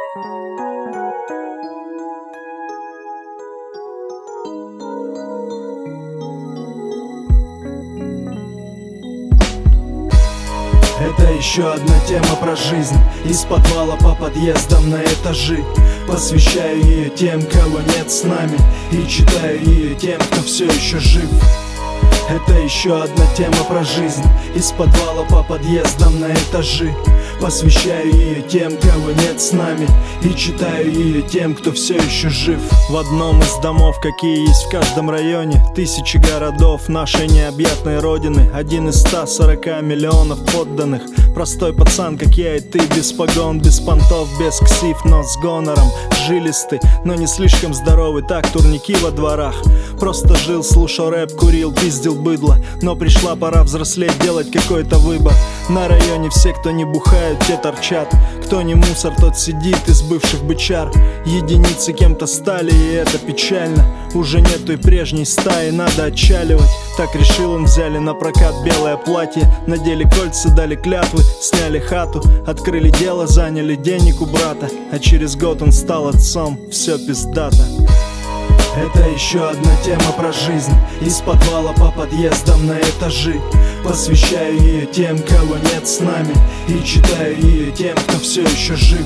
Это еще одна тема про жизнь. Из подвала по подъездам на этажи. Посвящаю ее тем, кого нет с нами, и читаю ее тем, кто все еще жив. Это еще одна тема про жизнь. Из подвала по подъездам на этажи. Посвящаю ее тем, кого нет с нами, и читаю ее тем, кто все еще жив. В одном из домов, какие есть в каждом районе, тысячи городов нашей необъятной родины. Один из 140 миллионов подданных. Простой пацан, как я и ты, без погон, без понтов, без ксив, но с гонором. Жилистый, но не слишком здоровый, так турники во дворах. Просто жил, слушал рэп, курил, пиздил быдло. Но пришла пора взрослеть, делать какой-то выбор. На районе все, кто не бухают, те торчат. Кто не мусор, тот сидит из бывших бычар. Единицы кем-то стали, и это печально. Уже нет той прежней стаи, надо отчаливать. Так решил он, взяли на прокат белое платье. Надели кольца, дали клятвы, сняли хату. Открыли дело, заняли денег у брата. А через год он стал отцом, все пиздато. Это еще одна тема про жизнь. Из подвала по подъездам на этажи. Посвящаю ее тем, кого нет с нами, и читаю ее тем, кто все еще жив.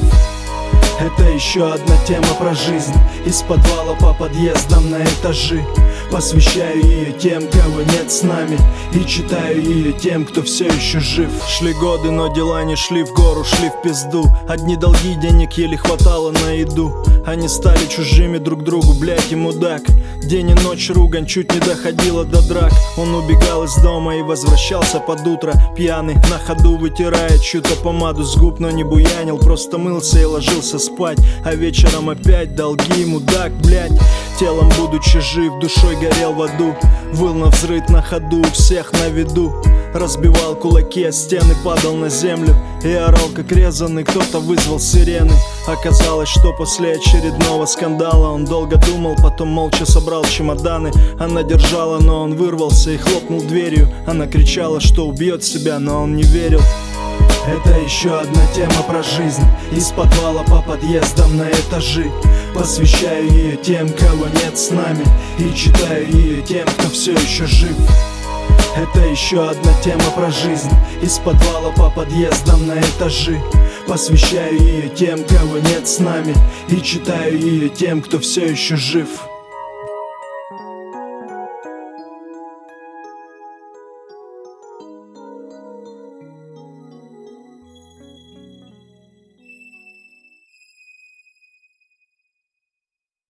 Это еще одна тема про жизнь. Из подвала по подъездам на этажи. Посвящаю ее тем, кого нет с нами, и читаю ее тем, кто все еще жив. Шли годы, но дела не шли в гору, шли в пизду. Одни долги, денег еле хватало на еду. Они стали чужими друг другу, блядь, и мудак. День и ночь ругань чуть не доходила до драк. Он убегал из дома и возвращался под утро пьяный, на ходу вытирая чью-то помаду с губ, но не буянил, просто мылся и ложился спать. А вечером опять долги, мудак, блядь. Телом будучи жив, душой горел в аду. Выл навзрыд на ходу, у всех на виду. Разбивал кулаки о стены, падал на землю и орал как резанный, кто-то вызвал сирены. Оказалось, что после очередного скандала он долго думал, потом молча собрал чемоданы. Она держала, но он вырвался и хлопнул дверью. Она кричала, что убьет себя, но он не верил. Это еще одна тема про жизнь. Из подвала по подъездам на этажи. Посвящаю ее тем, кого нет с нами, и читаю ее тем, кто все еще жив. Это еще одна тема про жизнь. Из подвала по подъездам на этажи. Посвящаю ее тем, кого нет с нами, и читаю ее тем, кто все еще жив.